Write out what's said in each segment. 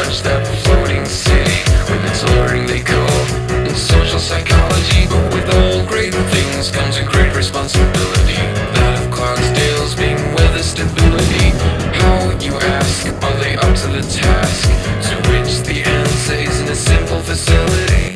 watch that floating city. When it's alluring they go in social psychology. But with all great things comes a great responsibility, that of Clydesdales being weather stability. How, you ask, are they up to the task? To which the answer is in a simple facility.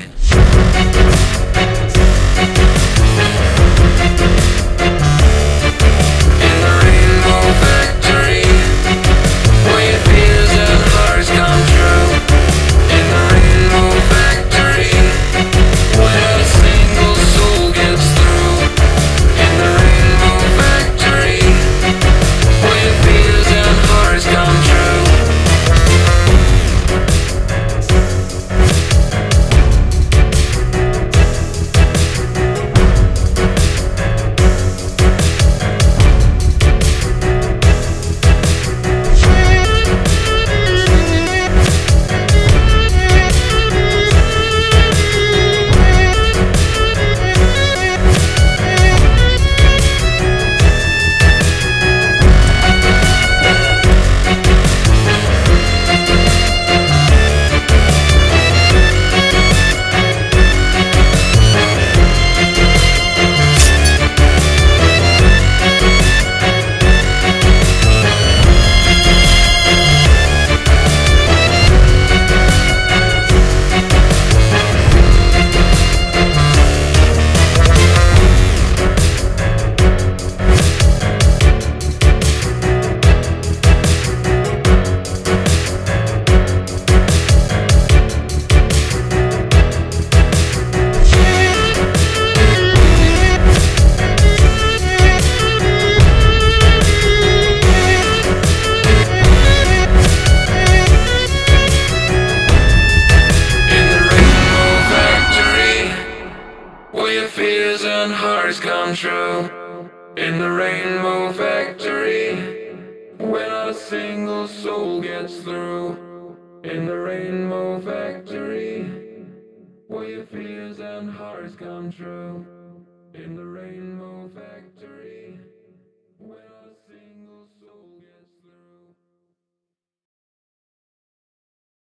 Fears and hearts come true. In the Rainbow Factory, where not a single soul gets through. In the Rainbow Factory, where your fears and hearts come true. In the Rainbow